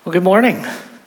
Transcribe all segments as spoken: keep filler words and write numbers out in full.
Well, good morning.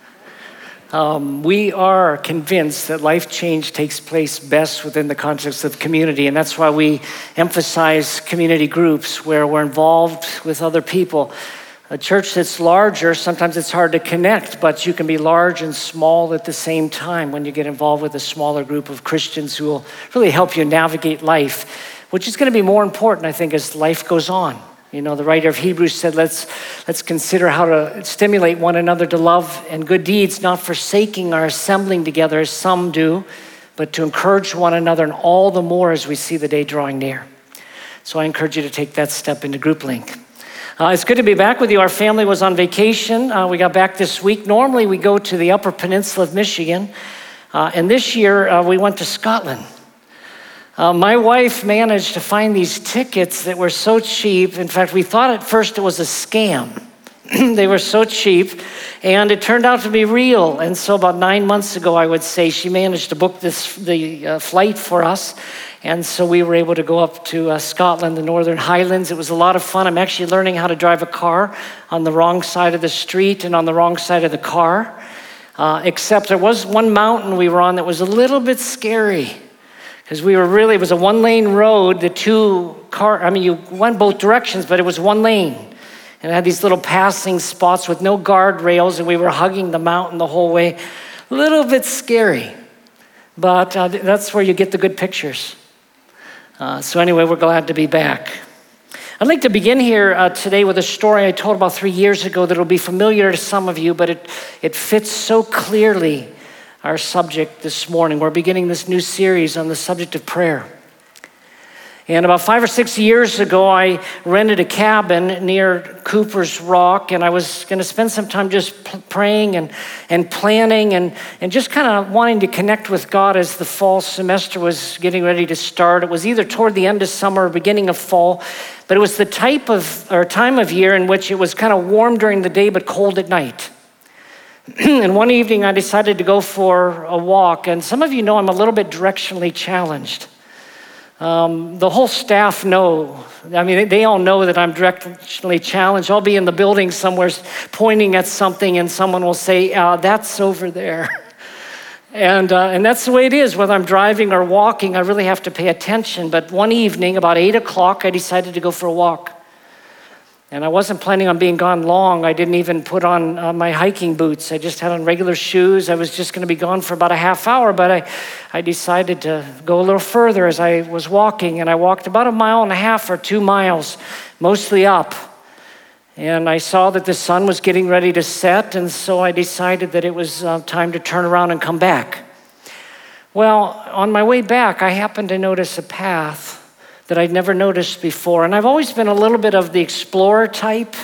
Um, we are convinced that life change takes place best within the context of community, and that's why we emphasize community groups where we're involved with other people. A church that's larger, sometimes it's hard to connect, but you can be large and small at the same time when you get involved with a smaller group of Christians who will really help you navigate life, which is going to be more important, I think, as life goes on. You know, the writer of Hebrews said, let's let's consider how to stimulate one another to love and good deeds, not forsaking our assembling together as some do, but to encourage one another, and all the more as we see the day drawing near. So I encourage you to take that step into Group Link. Uh, it's good to be back with you. Our family was on vacation. Uh, we got back this week. Normally we go to the Upper Peninsula of Michigan, uh, and this year uh, we went to Scotland. Uh, my wife managed to find these tickets that were so cheap. In fact, we thought at first it was a scam. They were so cheap, and it turned out to be real. And so about nine months ago, I would say, she managed to book this the uh, flight for us. And so we were able to go up to uh, Scotland, the Northern Highlands. It was a lot of fun. I'm actually learning how to drive a car on the wrong side of the street and on the wrong side of the car. Uh, except there was one mountain we were on that was a little bit scary. Because we were really, it was a one-lane road, the two car, I mean, you went both directions, but it was one lane. And it had these little passing spots with no guardrails, and we were hugging the mountain the whole way. A little bit scary, but uh, that's where you get the good pictures. Uh, so anyway, we're glad to be back. I'd like to begin here uh, today with a story I told about three years ago that will be familiar to some of you, but it, it fits so clearly our subject this morning. We're beginning this new series on the subject of prayer. And about five or six years ago, I rented a cabin near Cooper's Rock, and I was going to spend some time just p- praying and, and planning and, and just kind of wanting to connect with God as the fall semester was getting ready to start. It was either toward the end of summer or beginning of fall, but it was the type of or time of year in which it was kind of warm during the day but cold at night. And one evening I decided to go for a walk, and some of you know I'm a little bit directionally challenged. Um, the whole staff know, I mean, they all know that I'm directionally challenged. I'll be in the building somewhere pointing at something, and someone will say, uh, that's over there. And uh, and that's the way it is, whether I'm driving or walking, I really have to pay attention. But one evening, about eight o'clock, I decided to go for a walk. And I wasn't planning on being gone long. I didn't even put on uh, my hiking boots. I just had on regular shoes. I was just going to be gone for about a half hour, but I, I decided to go a little further as I was walking. And I walked about a mile and a half or two miles, mostly up. And I saw that the sun was getting ready to set, and so I decided that it was uh, time to turn around and come back. Well, on my way back, I happened to notice a path that I'd never noticed before. And I've always been a little bit of the explorer type.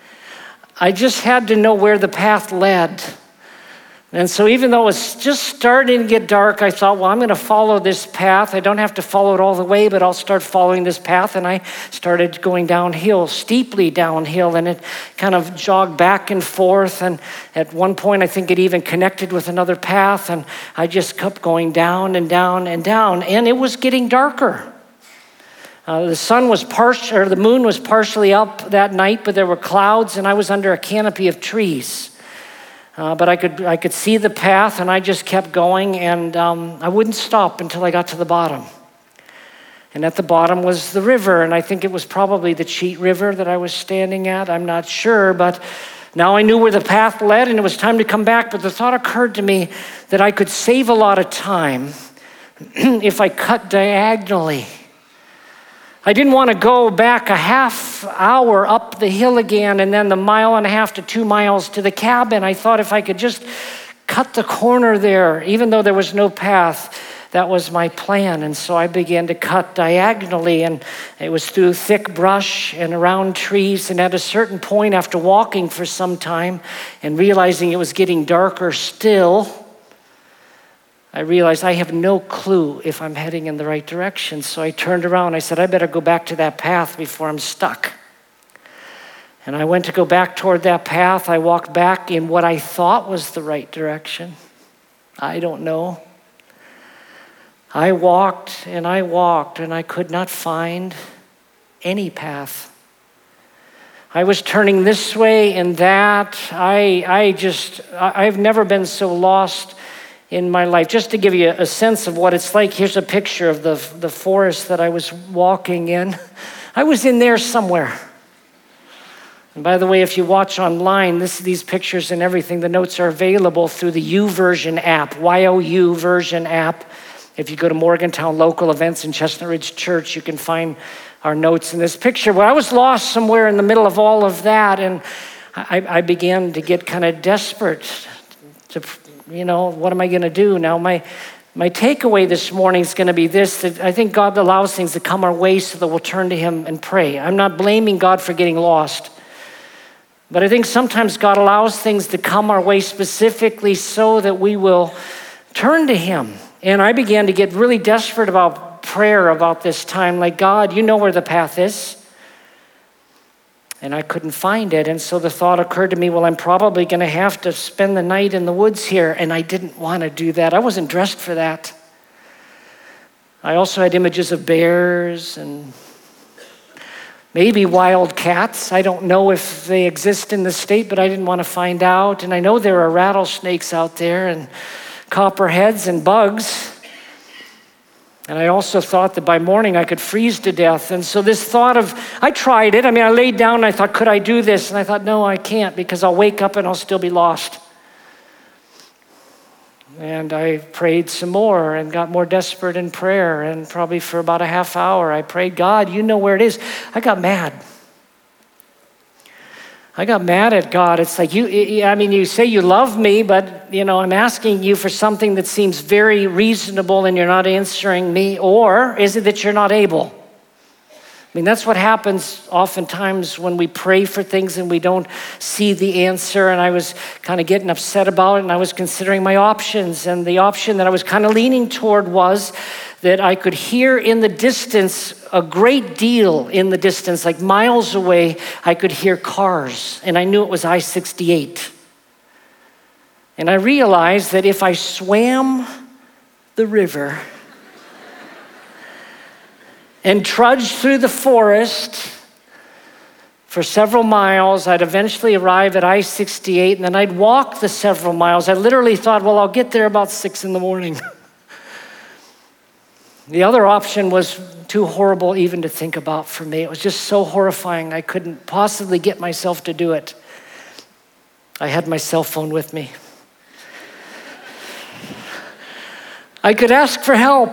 I just had to know where the path led. And so even though it was just starting to get dark, I thought, well, I'm going to follow this path. I don't have to follow it all the way, but I'll start following this path. And I started going downhill, steeply downhill, and it kind of jogged back and forth. And at one point, I think it even connected with another path. And I just kept going down and down and down. And it was getting darker. Uh, the sun was partial, or the moon was partially up that night, but there were clouds, and I was under a canopy of trees. Uh, but I could I could see the path, and I just kept going, and um, I wouldn't stop until I got to the bottom. And at the bottom was the river, and I think it was probably the Cheat River that I was standing at. I'm not sure, but now I knew where the path led, and it was time to come back. But the thought occurred to me that I could save a lot of time if I cut diagonally. I didn't want to go back a half hour up the hill again and then the mile and a half to two miles to the cabin. I thought if I could just cut the corner there, even though there was no path, that was my plan. And so I began to cut diagonally, and it was through thick brush and around trees. And at a certain point, after walking for some time and realizing it was getting darker still, I realized I have no clue if I'm heading in the right direction. So I turned around. I said, I better go back to that path before I'm stuck. And I went to go back toward that path. I walked back in what I thought was the right direction. I don't know. I walked and I walked, and I could not find any path. I was turning this way and that. I, I just, I, I've never been so lost in my life. Just to give you a sense of what it's like, here's a picture of the, the forest that I was walking in. I was in there somewhere. And by the way, if you watch online, this, these pictures and everything, the notes are available through the YouVersion app, Y O U version app. If you go to Morgantown Local Events in Chestnut Ridge Church, you can find our notes in this picture. Well, I was lost somewhere in the middle of all of that, and I, I began to get kind of desperate to, you know, what am I going to do? Now, my my takeaway this morning is going to be this, that I think God allows things to come our way so that we'll turn to him and pray. I'm not blaming God for getting lost, but I think sometimes God allows things to come our way specifically so that we will turn to him. And I began to get really desperate about prayer about this time, like, God, you know where the path is. And I couldn't find it. And so the thought occurred to me, well, I'm probably going to have to spend the night in the woods here. And I didn't want to do that. I wasn't dressed for that. I also had images of bears and maybe wild cats. I don't know if they exist in the state, but I didn't want to find out. And I know there are rattlesnakes out there and copperheads and bugs. And I also thought that by morning I could freeze to death. And so this thought of, I tried it. I mean, I laid down and I thought, could I do this? And I thought, no, I can't, because I'll wake up and I'll still be lost. And I prayed some more and got more desperate in prayer. And probably for about a half hour, I prayed, God, you know where it is. I got mad. I got mad at God. It's like, you, I mean, you say you love me, but, you know, I'm asking you for something that seems very reasonable and you're not answering me. Or is it that you're not able? I mean, that's what happens oftentimes when we pray for things and we don't see the answer. And I was kind of getting upset about it, and I was considering my options. And the option that I was kind of leaning toward was that I could hear in the distance, a great deal in the distance, like miles away, I could hear cars. And I knew it was I sixty-eight. And I realized that if I swam the river and trudged through the forest for several miles, I'd eventually arrive at I sixty-eight, and then I'd walk the several miles. I literally thought, well, I'll get there about six in the morning. The other option was too horrible even to think about for me. It was just so horrifying. I couldn't possibly get myself to do it. I had my cell phone with me. I could ask for help.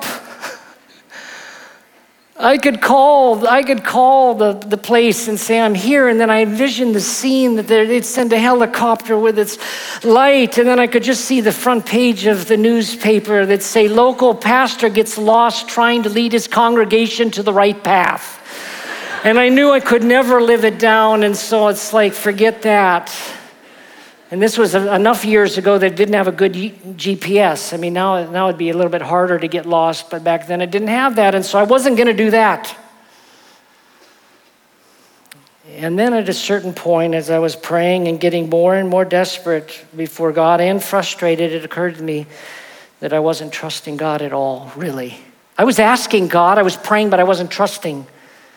I could call, I could call the, the place and say, I'm here. And then I envisioned the scene that they'd send a helicopter with its light. And then I could just see the front page of the newspaper that say, local pastor gets lost trying to lead his congregation to the right path. And I knew I could never live it down. And so it's like, forget that. And this was enough years ago that it didn't have a good G P S. I mean, now, now it'd be a little bit harder to get lost, but back then it didn't have that, and so I wasn't going to do that. And then at a certain point, as I was praying and getting more and more desperate before God and frustrated, it occurred to me that I wasn't trusting God at all, really. I was asking God, I was praying, but I wasn't trusting.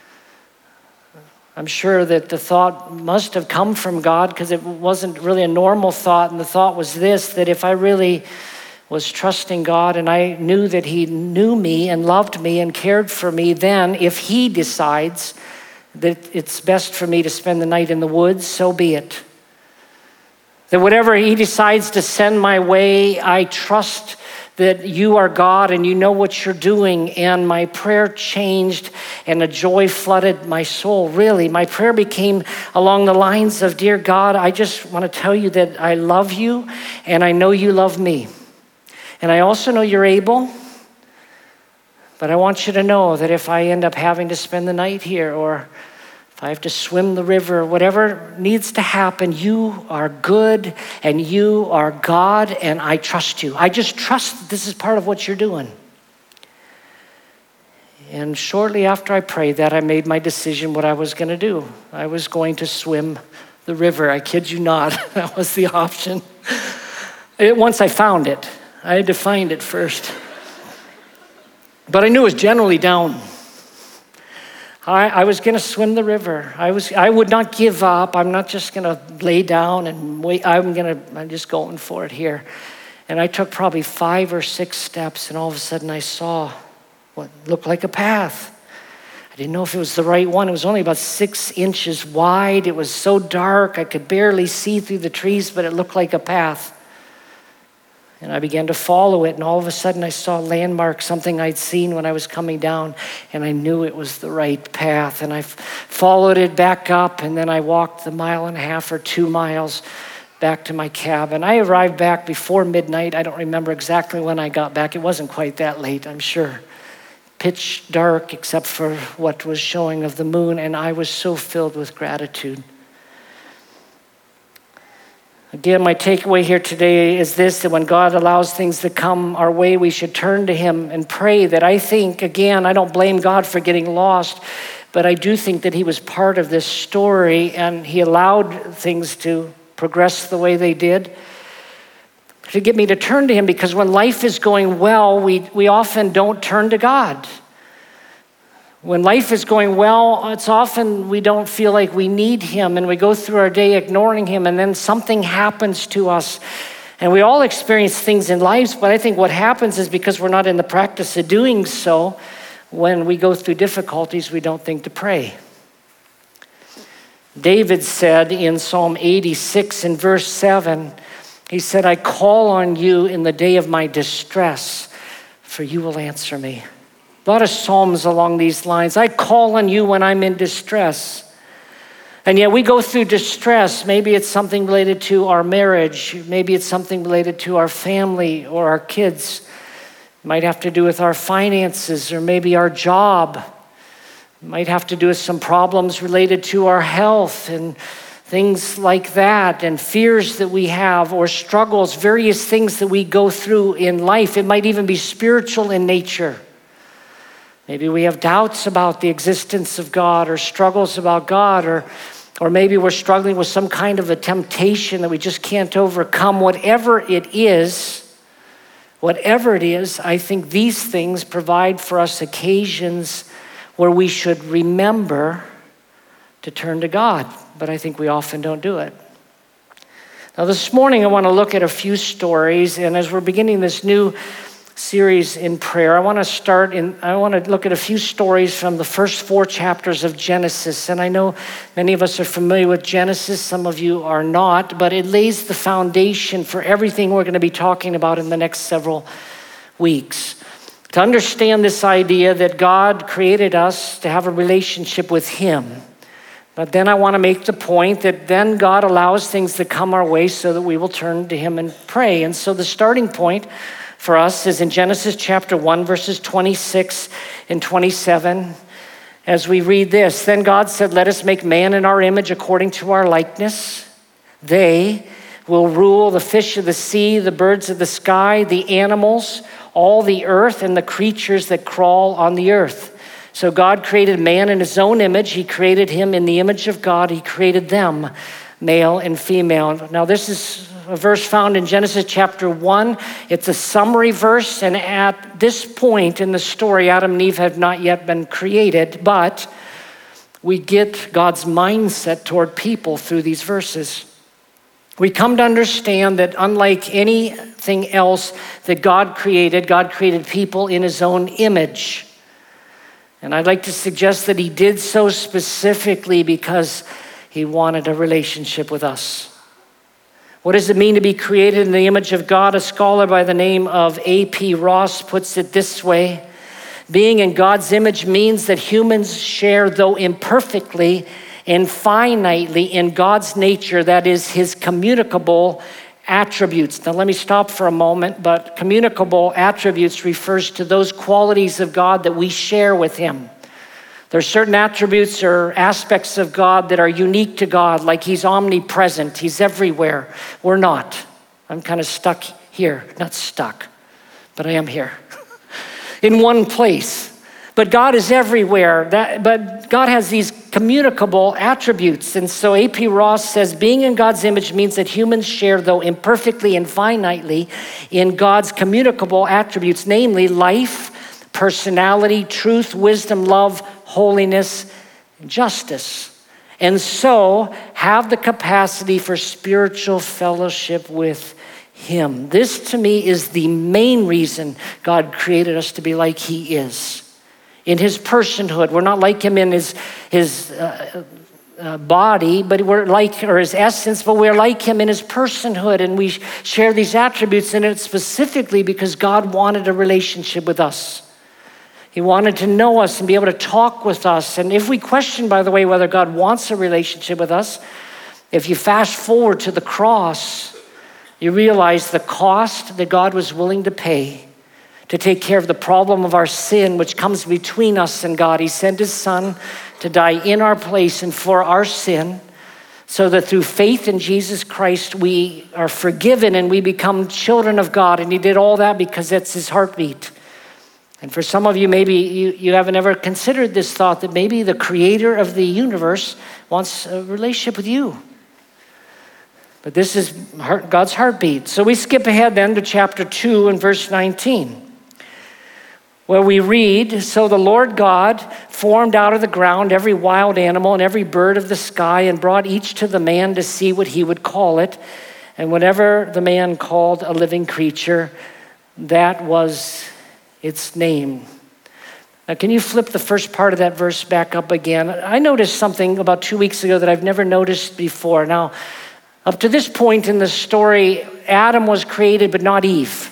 I'm sure that the thought must have come from God, because it wasn't really a normal thought. And the thought was this, that if I really was trusting God and I knew that he knew me and loved me and cared for me, then if he decides that it's best for me to spend the night in the woods, so be it. That whatever he decides to send my way, I trust that you are God and you know what you're doing. And my prayer changed and a joy flooded my soul, really. My prayer became along the lines of, dear God, I just want to tell you that I love you and I know you love me. And I also know you're able, but I want you to know that if I end up having to spend the night here, or if I have to swim the river, whatever needs to happen, you are good and you are God and I trust you. I just trust that this is part of what you're doing. And shortly after I prayed that, I made my decision what I was going to do. I was going to swim the river. I kid you not. That was the option. It, once I found it, I had to find it first. But I knew it was generally down. I, I was going to swim the river. I was. I would not give up. I'm not just going to lay down and wait. I'm going to. I'm just going for it here. And I took probably five or six steps, and all of a sudden I saw what looked like a path. I didn't know if it was the right one. It was only about six inches wide. It was so dark I could barely see through the trees, but it looked like a path. And I began to follow it, and all of a sudden I saw a landmark, something I'd seen when I was coming down, and I knew it was the right path. And I f- followed it back up, and then I walked the mile and a half or two miles back to my cabin. I arrived back before midnight. I don't remember exactly when I got back. It wasn't quite that late, I'm sure. Pitch dark except for what was showing of the moon, and I was so filled with gratitude. Again, my takeaway here today is this, that when God allows things to come our way, we should turn to him and pray. That I think, again, I don't blame God for getting lost, but I do think that he was part of this story, and he allowed things to progress the way they did to get me to turn to him, because when life is going well, we, we often don't turn to God. When life is going well, it's often we don't feel like we need him, and we go through our day ignoring him, and then something happens to us. And we all experience things in lives, but I think what happens is because we're not in the practice of doing so, when we go through difficulties, we don't think to pray. David said in Psalm eighty-six in verse seven, he said, I call on you in the day of my distress, for you will answer me. A lot of psalms along these lines. I call on you when I'm in distress. And yet we go through distress. Maybe it's something related to our marriage. Maybe it's something related to our family or our kids. It might have to do with our finances, or maybe our job. It might have to do with some problems related to our health and things like that, and fears that we have, or struggles, various things that we go through in life. It might even be spiritual in nature. Maybe we have doubts about the existence of God, or struggles about God, or, or maybe we're struggling with some kind of a temptation that we just can't overcome. Whatever it is, whatever it is, I think these things provide for us occasions where we should remember to turn to God. But I think we often don't do it. Now this morning I want to look at a few stories, and as we're beginning this new series in prayer, I want to start in, I want to look at a few stories from the first four chapters of Genesis. And I know many of us are familiar with Genesis, some of you are not, but it lays the foundation for everything we're going to be talking about in the next several weeks. To understand this idea that God created us to have a relationship with him. But then I want to make the point that then God allows things to come our way so that we will turn to him and pray. And so the starting point for us is in Genesis chapter one, verses twenty-six and twenty-seven. As we read this, then God said, let us make man in our image according to our likeness. They will rule the fish of the sea, the birds of the sky, the animals, all the earth, and the creatures that crawl on the earth. So God created man in his own image. He created him in the image of God. He created them, male and female. Now this is a verse found in Genesis chapter one. It's a summary verse, and at this point in the story, Adam and Eve have not yet been created, but we get God's mindset toward people through these verses. We come to understand that unlike anything else that God created, God created people in his own image. And I'd like to suggest that he did so specifically because he wanted a relationship with us. What does it mean to be created in the image of God? A scholar by the name of A P Ross puts it this way. Being in God's image means that humans share, though imperfectly and finitely, in God's nature, that is his communicable attributes. Now let me stop for a moment, but communicable attributes refers to those qualities of God that we share with him. There are certain attributes or aspects of God that are unique to God, like he's omnipresent, he's everywhere. We're not. I'm kind of stuck here, not stuck, but I am here in one place. But God is everywhere. That, but God has these communicable attributes. And so A P Ross says, being in God's image means that humans share, though imperfectly and finitely, in God's communicable attributes, namely life, personality, truth, wisdom, love, holiness, justice, and so have the capacity for spiritual fellowship with him. This, to me, is the main reason God created us to be like he is. In his personhood, we're not like him in his, his uh, uh, body, but we're like, or his essence, but we're like him in his personhood, and we share these attributes in it specifically because God wanted a relationship with us. He wanted to know us and be able to talk with us. And if we question, by the way, whether God wants a relationship with us, if you fast forward to the cross, you realize the cost that God was willing to pay to take care of the problem of our sin, which comes between us and God. He sent his son to die in our place and for our sin, so that through faith in Jesus Christ, we are forgiven and we become children of God. And he did all that because that's his heartbeat. And for some of you, maybe you, you haven't ever considered this thought that maybe the creator of the universe wants a relationship with you. But this is God's heartbeat. So we skip ahead then to chapter two and verse nineteen, where we read, "So the Lord God formed out of the ground every wild animal and every bird of the sky and brought each to the man to see what he would call it. And whatever the man called a living creature, that was its name." Now, can you flip the first part of that verse back up again? I noticed something about two weeks ago that I've never noticed before. Now, up to this point in the story, Adam was created, but not Eve.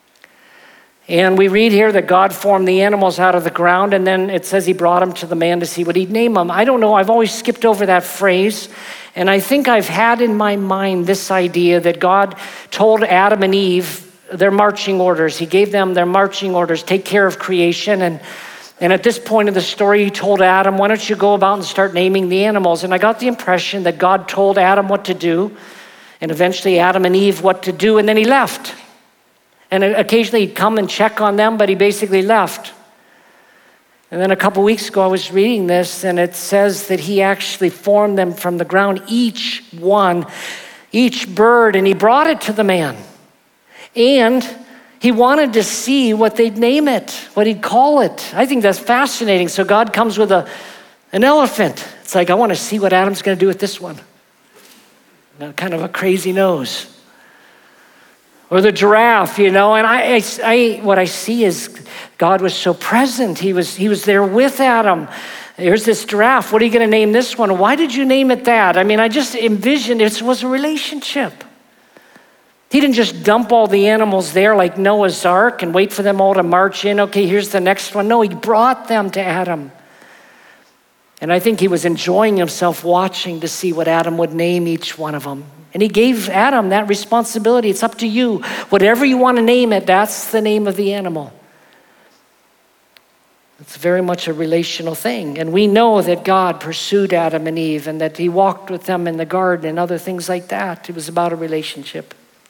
And we read here that God formed the animals out of the ground, and then it says he brought them to the man to see what he'd name them. I don't know, I've always skipped over that phrase, and I think I've had in my mind this idea that God told Adam and Eve their marching orders. He gave them their marching orders, take care of creation. And, and at this point in the story, he told Adam, why don't you go about and start naming the animals? And I got the impression that God told Adam what to do, and eventually Adam and Eve what to do, and then he left. And occasionally he'd come and check on them, but he basically left. And then a couple weeks ago, I was reading this, and it says that he actually formed them from the ground, each one, each bird, and he brought it to the man. And he wanted to see what they'd name it, what he'd call it. I think that's fascinating. So God comes with a, an elephant. It's like, I want to see what Adam's going to do with this one. Now, kind of a crazy nose. Or the giraffe, you know. And I, I, I, what I see is God was so present. He was, he was there with Adam. Here's this giraffe. What are you going to name this one? Why did you name it that? I mean, I just envisioned it was a relationship. He didn't just dump all the animals there like Noah's Ark and wait for them all to march in. Okay, here's the next one. No, he brought them to Adam. And I think he was enjoying himself watching to see what Adam would name each one of them. And he gave Adam that responsibility. It's up to you. Whatever you want to name it, that's the name of the animal. It's very much a relational thing. And we know that God pursued Adam and Eve and that he walked with them in the garden and other things like that. It was about a relationship.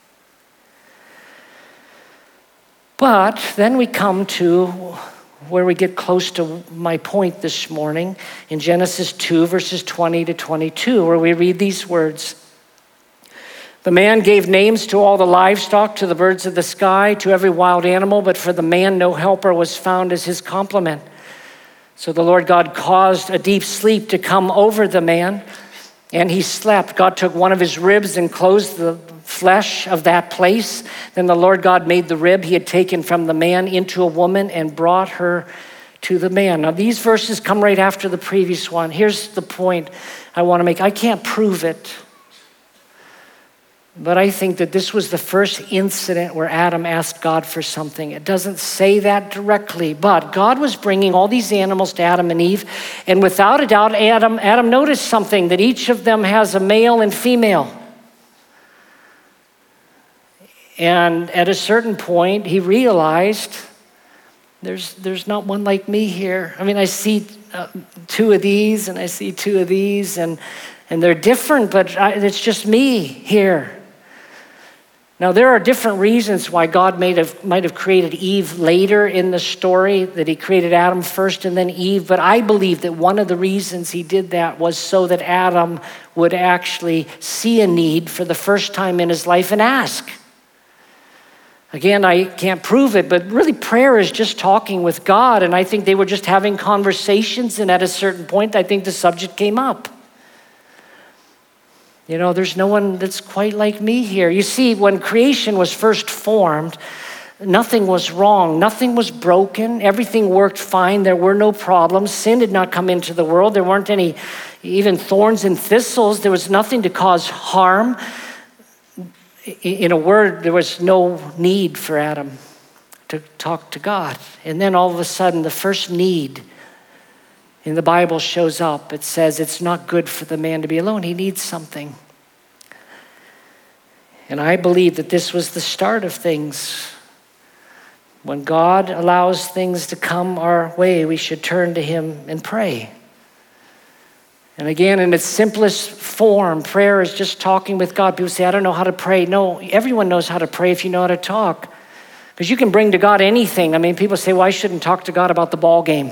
But then we come to where we get close to my point this morning in Genesis two, verses twenty to twenty-two, where we read these words. "The man gave names to all the livestock, to the birds of the sky, to every wild animal, but for the man no helper was found as his complement. So the Lord God caused a deep sleep to come over the man, and he slept. God took one of his ribs and closed the flesh of that place. Then the Lord God made the rib he had taken from the man into a woman and brought her to the man." Now these verses come right after the previous one. Here's the point I want to make. I can't prove it, but I think that this was the first incident where Adam asked God for something. It doesn't say that directly, but God was bringing all these animals to Adam and Eve, and without a doubt, Adam, Adam noticed something, that each of them has a male and female. And at a certain point, he realized there's there's not one like me here. I mean, I see uh, two of these, and I see two of these, and and they're different, but I, it's just me here. Now, there are different reasons why God may have, might have created Eve later in the story, that he created Adam first and then Eve. But I believe that one of the reasons he did that was so that Adam would actually see a need for the first time in his life and ask. Again, I can't prove it, but really prayer is just talking with God. And I think they were just having conversations, and at a certain point, I think the subject came up. You know, there's no one that's quite like me here. You see, when creation was first formed, nothing was wrong. Nothing was broken. Everything worked fine. There were no problems. Sin did not come into the world. There weren't any even thorns and thistles. There was nothing to cause harm. In a word, there was no need for Adam to talk to God. And then all of a sudden, the first need in the Bible shows up. It says it's not good for the man to be alone. He needs something. And I believe that this was the start of things. When God allows things to come our way, we should turn to him and pray. And again, in its simplest form, prayer is just talking with God. People say, I don't know how to pray. No, everyone knows how to pray if you know how to talk. Because you can bring to God anything. I mean, people say, well, I shouldn't talk to God about the ball game.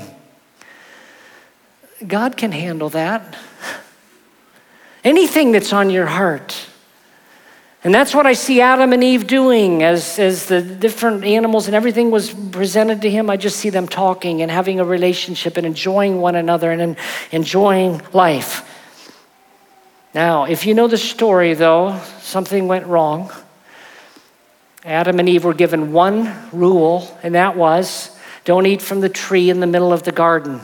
God can handle that. Anything that's on your heart. And that's what I see Adam and Eve doing as, as the different animals and everything was presented to him. I just see them talking and having a relationship and enjoying one another and enjoying life. Now, if you know the story, though, something went wrong. Adam and Eve were given one rule, and that was, don't eat from the tree in the middle of the garden.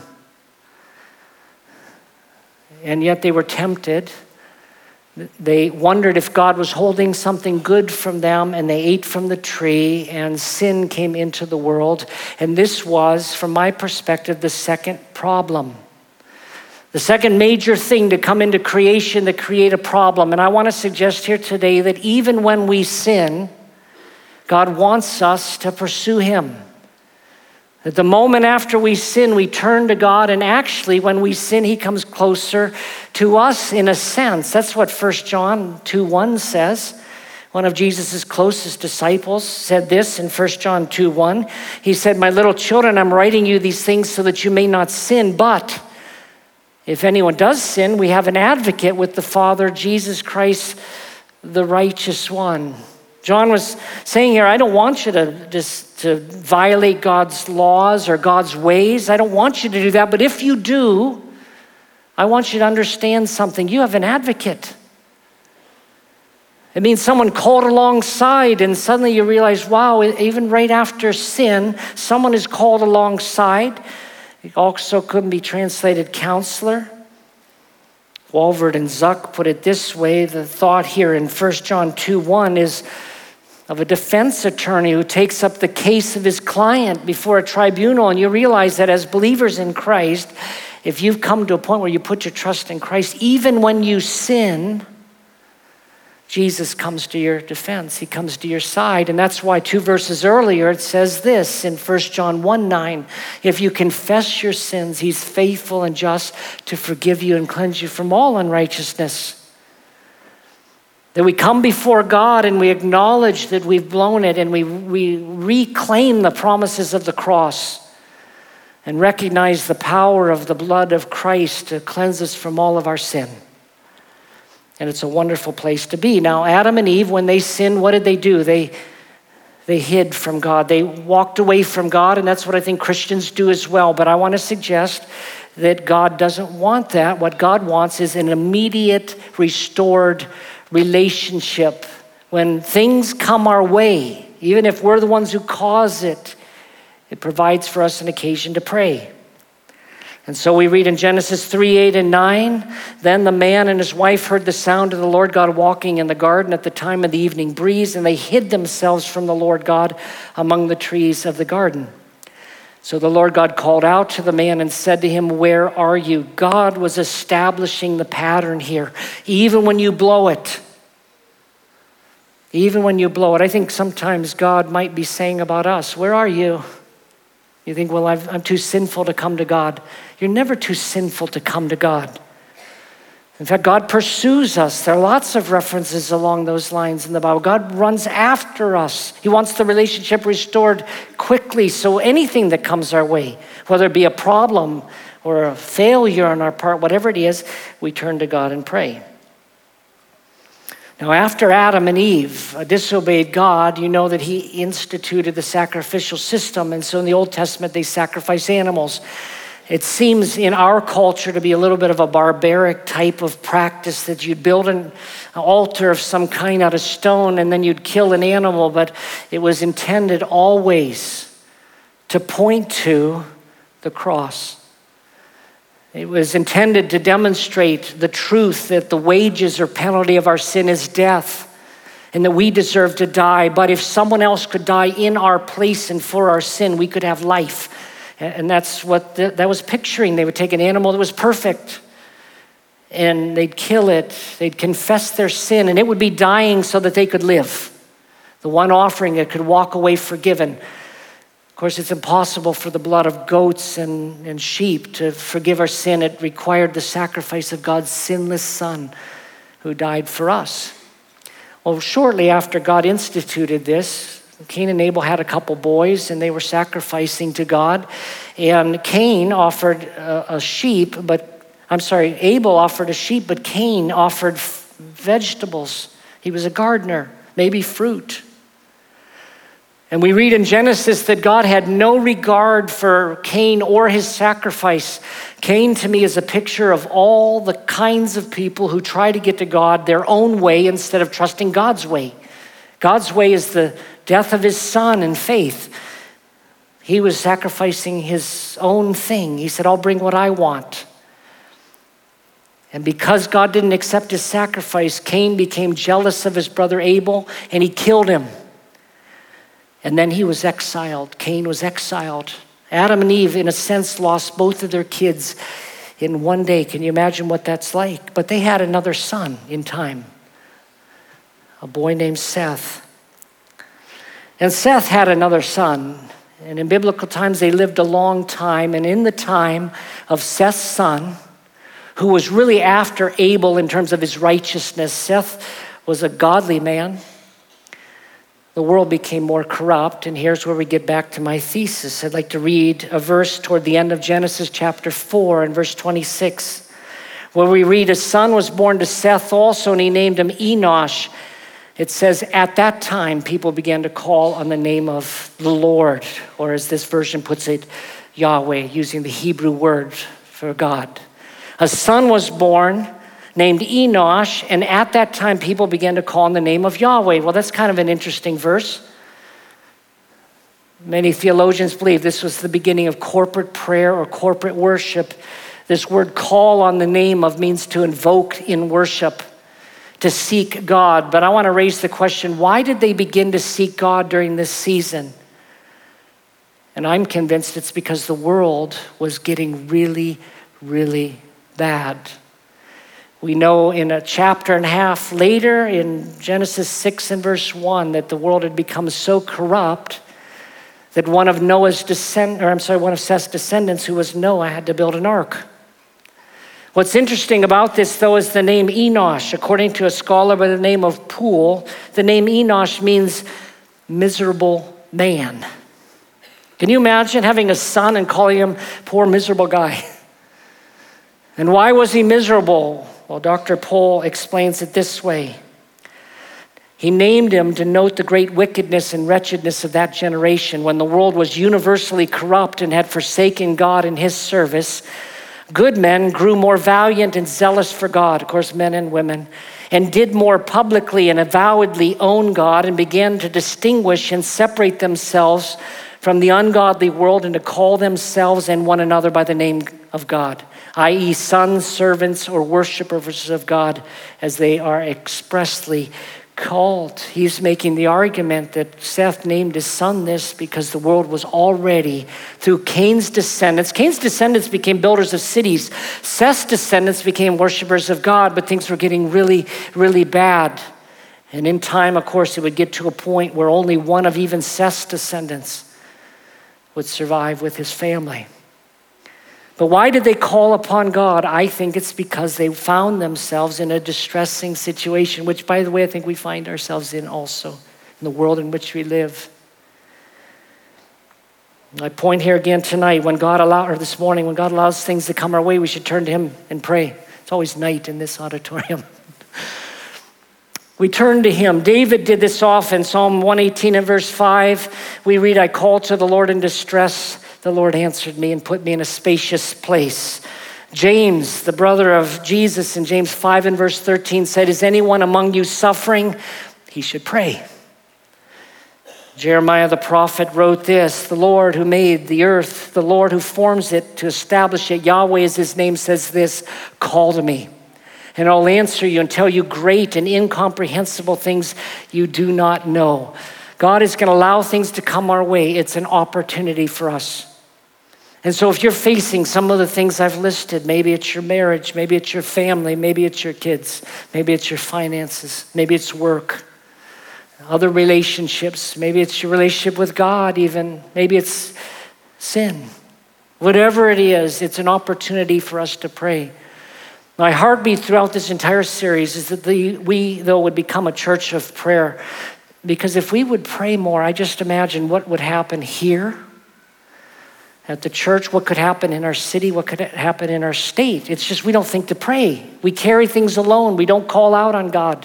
And yet they were tempted. They wondered if God was holding something good from them, and they ate from the tree, and sin came into the world. And this was, from my perspective, the second problem. The second major thing to come into creation to create a problem. And I want to suggest here today that even when we sin, God wants us to pursue him. At the moment after we sin, we turn to God, and actually when we sin, he comes closer to us in a sense. That's what First John two one says. One of Jesus' closest disciples said this in First John two one. He said, my little children, I'm writing you these things so that you may not sin, but if anyone does sin, we have an advocate with the Father, Jesus Christ, the righteous one. John was saying here, I don't want you to just to violate God's laws or God's ways. I don't want you to do that. But if you do, I want you to understand something. You have an advocate. It means someone called alongside, and suddenly you realize, wow, even right after sin, someone is called alongside. It also couldn't be translated counselor. Walvoord and Zuck put it this way. The thought here in First John two one is of a defense attorney who takes up the case of his client before a tribunal. And you realize that as believers in Christ, if you've come to a point where you put your trust in Christ, even when you sin, Jesus comes to your defense. He comes to your side. And that's why two verses earlier it says this in First John one nine, if you confess your sins, he's faithful and just to forgive you and cleanse you from all unrighteousness. That we come before God and we acknowledge that we've blown it, and we, we reclaim the promises of the cross and recognize the power of the blood of Christ to cleanse us from all of our sin. And it's a wonderful place to be. Now, Adam and Eve, when they sinned, what did they do? They, they hid from God. They walked away from God, and that's what I think Christians do as well. But I want to suggest that God doesn't want that. What God wants is an immediate, restored relationship. When things come our way, even if we're the ones who cause it, it provides for us an occasion to pray. And so we read in Genesis three eight and nine, then the man and his wife heard the sound of the Lord God walking in the garden at the time of the evening breeze, and they hid themselves from the Lord God among the trees of the garden. So the Lord God called out to the man and said to him, where are you? God was establishing the pattern here. Even when you blow it, even when you blow it, I think sometimes God might be saying about us, where are you? You think, well, I've, I'm too sinful to come to God. You're never too sinful to come to God. In fact, God pursues us. There are lots of references along those lines in the Bible. God runs after us. He wants the relationship restored quickly. So anything that comes our way, whether it be a problem or a failure on our part, whatever it is, we turn to God and pray. Now, after Adam and Eve uh, disobeyed God, you know that he instituted the sacrificial system. And so in the Old Testament, they sacrifice animals. It seems in our culture to be a little bit of a barbaric type of practice that you'd build an altar of some kind out of stone and then you'd kill an animal, but it was intended always to point to the cross. It was intended to demonstrate the truth that the wages or penalty of our sin is death and that we deserve to die. But if someone else could die in our place and for our sin, we could have life. And that's what the, that was picturing. They would take an animal that was perfect and they'd kill it. They'd confess their sin and it would be dying so that they could live. The one offering it could walk away forgiven. Of course, it's impossible for the blood of goats and, and sheep to forgive our sin. It required the sacrifice of God's sinless Son who died for us. Well, shortly after God instituted this, Cain and Abel had a couple boys and they were sacrificing to God. And Cain offered a, a sheep, but I'm sorry, Abel offered a sheep, but Cain offered f- vegetables. He was a gardener, maybe fruit. And we read in Genesis that God had no regard for Cain or his sacrifice. Cain to me is a picture of all the kinds of people who try to get to God their own way instead of trusting God's way. God's way is the death of his son in faith. He was sacrificing his own thing. He said, I'll bring what I want. And because God didn't accept his sacrifice, Cain became jealous of his brother Abel and he killed him. And then he was exiled. Cain was exiled. Adam and Eve, in a sense, lost both of their kids in one day. Can you imagine what that's like? But they had another son in time, a boy named Seth. And Seth had another son. And in biblical times, they lived a long time. And in the time of Seth's son, who was really after Abel in terms of his righteousness, Seth was a godly man. The world became more corrupt, and here's where we get back to my thesis. I'd like to read a verse toward the end of Genesis chapter four and verse twenty-six, where we read, a son was born to Seth also, and he named him Enosh. It says, at that time, people began to call on the name of the Lord, or as this version puts it, Yahweh, using the Hebrew word for God. A son was born named Enosh, and at that time people began to call on the name of Yahweh. Well, that's kind of an interesting verse. Many theologians believe this was the beginning of corporate prayer or corporate worship. This word call on the name of means to invoke in worship, to seek God. But I want to raise the question, why did they begin to seek God during this season? And I'm convinced it's because the world was getting really, really bad. We know in a chapter and a half later in Genesis six and verse one that the world had become so corrupt that one of Noah's descend, or I'm sorry, one of Seth's descendants, who was Noah, had to build an ark. What's interesting about this, though, is the name Enosh. According to a scholar by the name of Poole, the name Enosh means miserable man. Can you imagine having a son and calling him poor miserable guy? And why was he miserable? Well, Doctor Poole explains it this way. He named him to note the great wickedness and wretchedness of that generation when the world was universally corrupt and had forsaken God and his service. Good men grew more valiant and zealous for God, of course, men and women, and did more publicly and avowedly own God and began to distinguish and separate themselves from the ungodly world and to call themselves and one another by the name of God, that is sons, servants, or worshipers of God, as they are expressly called. He's making the argument that Seth named his son this because the world was already, through Cain's descendants, Cain's descendants became builders of cities. Seth's descendants became worshipers of God, but things were getting really, really bad. And in time, of course, it would get to a point where only one of even Seth's descendants would survive with his family. But why did they call upon God? I think it's because they found themselves in a distressing situation, which, by the way, I think we find ourselves in also, in the world in which we live. My point here again tonight, when God allows, or this morning, when God allows things to come our way, we should turn to him and pray. It's always night in this auditorium. We turn to him. David did this often. Psalm one eighteen and verse five, we read, I called to the Lord in distress. The Lord answered me and put me in a spacious place. James, the brother of Jesus, in James five and verse thirteen said, is anyone among you suffering? He should pray. Jeremiah the prophet wrote this, the Lord who made the earth, the Lord who forms it to establish it, Yahweh is his name, says this, call to me, and I'll answer you and tell you great and incomprehensible things you do not know. God is going to allow things to come our way. It's an opportunity for us. And so if you're facing some of the things I've listed, maybe it's your marriage, maybe it's your family, maybe it's your kids, maybe it's your finances, maybe it's work, other relationships, maybe it's your relationship with God even, maybe it's sin. Whatever it is, it's an opportunity for us to pray. My heartbeat throughout this entire series is that the, we, though, would become a church of prayer. Because if we would pray more, I just imagine what would happen here at the church, what could happen in our city, what could happen in our state. It's just we don't think to pray. We carry things alone. We don't call out on God.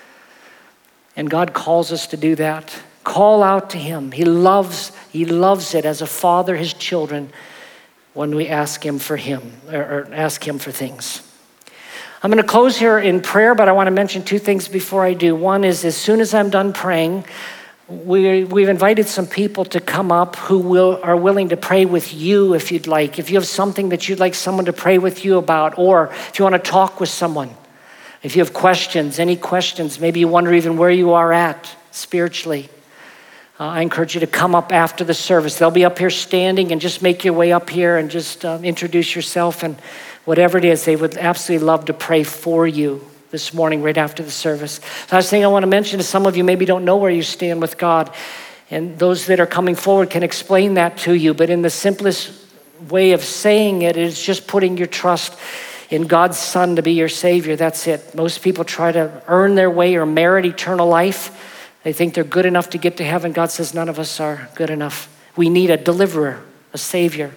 And God calls us to do that. Call out to him. He loves, he loves it as a father, his children, when we ask him for him, or, or ask him for things. I'm going to close here in prayer, but I want to mention two things before I do. One is, as soon as I'm done praying, we, we've invited some people to come up who will, are willing to pray with you if you'd like. If you have something that you'd like someone to pray with you about, or if you want to talk with someone, if you have questions, any questions, maybe you wonder even where you are at spiritually, uh, I encourage you to come up after the service. They'll be up here standing, and just make your way up here and just um, introduce yourself, and whatever it is, they would absolutely love to pray for you this morning right after the service. The last thing I want to mention is some of you maybe don't know where you stand with God, and those that are coming forward can explain that to you, but in the simplest way of saying it is just putting your trust in God's Son to be your Savior. That's it. Most people try to earn their way or merit eternal life. They think they're good enough to get to heaven. God says none of us are good enough. We need a deliverer, a Savior.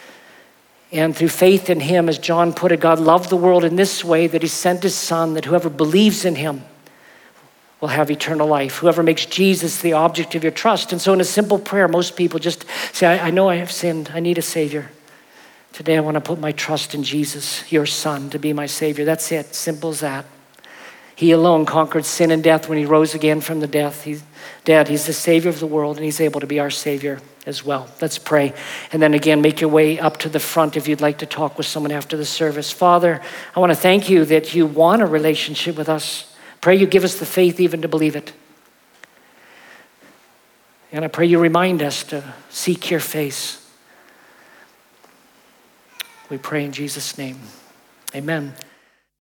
And through faith in him, as John put it, God loved the world in this way, that he sent his Son, that whoever believes in him will have eternal life. Whoever makes Jesus the object of your trust. And so in a simple prayer, most people just say, I, I know I have sinned. I need a Savior. Today I want to put my trust in Jesus, your Son, to be my Savior. That's it. Simple as that. He alone conquered sin and death when he rose again from the death. He's dead. He's the Savior of the world, and he's able to be our Savior as well. Let's pray. And then again, make your way up to the front if you'd like to talk with someone after the service. Father, I want to thank you that you want a relationship with us. Pray you give us the faith even to believe it. And I pray you remind us to seek your face. We pray in Jesus' name. Amen.